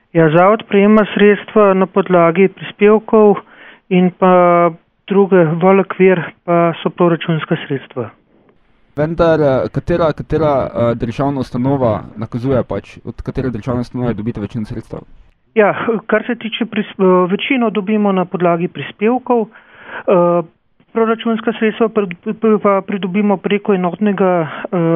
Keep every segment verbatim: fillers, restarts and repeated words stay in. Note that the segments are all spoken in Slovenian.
Ja, zavod prejema sredstva na podlagi prispevkov in pa druge velik vir pa so proračunska sredstva. Vendar, katera, katera državna ustanova nakazuje pač, od katere državne ustanove dobite večino sredstev? Ja, kar se tiče, večino dobimo na podlagi prispevkov, proračunska sredstva pa pridobimo preko enotnega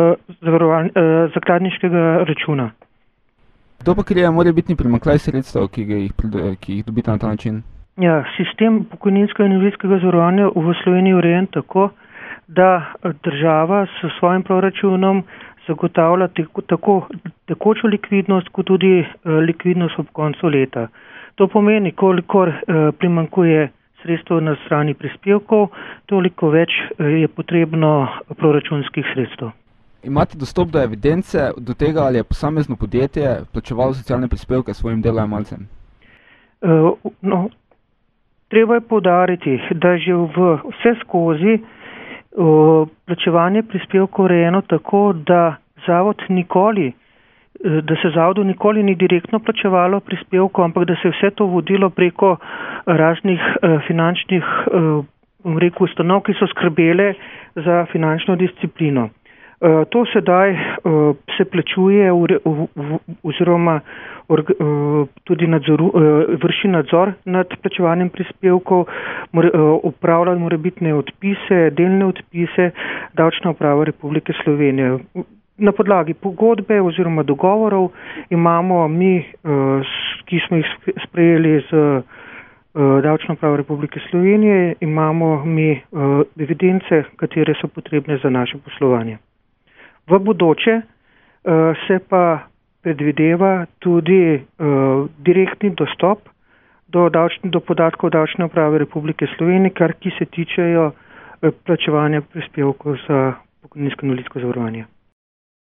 zakladniškega računa. Kdo pa krije morebitni primanjkljaj sredstev, ki jih, ki jih dobite na ta način? Ja, sistem pokojninskega in invalidskega zavarovanja v Sloveniji je urejen tako, da država s svojim proračunom zagotavlja tako, tako tekočo likvidnost, kot tudi likvidnost ob koncu leta. To pomeni, kolikor primanjkuje sredstev na strani prispevkov, toliko več je potrebno proračunskih sredstev. Imate dostop do evidence, do tega, ali je posamezno podjetje plačevalo socialne prispevke svojim delojemalcem? Uh, no, treba je poudariti, da že v vse skozi uh, plačevanje prispevkov urejeno tako, da zavod nikoli, da se zavodu nikoli ni direktno plačevalo prispevkov, ampak da se je vse to vodilo preko raznih uh, finančnih uh, rekel, ustanov, ki so skrbele za finančno disciplino. Uh, to sedaj uh, se plačuje v, v, v, oziroma org, uh, tudi nadzoru, uh, vrši nadzor nad plačevanjem prispevkov, more, uh, upravlja morebitne odpise, delne odpise Davčna uprava Republike Slovenije. Na podlagi pogodbe oziroma dogovorov imamo mi, uh, ki smo jih sprejeli z uh, Davčno upravo Republike Slovenije, imamo mi uh, evidence, katere so potrebne za naše poslovanje. V bodoče uh, se pa predvideva tudi uh, direktni dostop do, davčni, do podatkov Davčne uprave Republike Slovenije, kar ki se tičejo uh, plačevanja prispevkov za pokojninsko in invalidsko zavarovanje.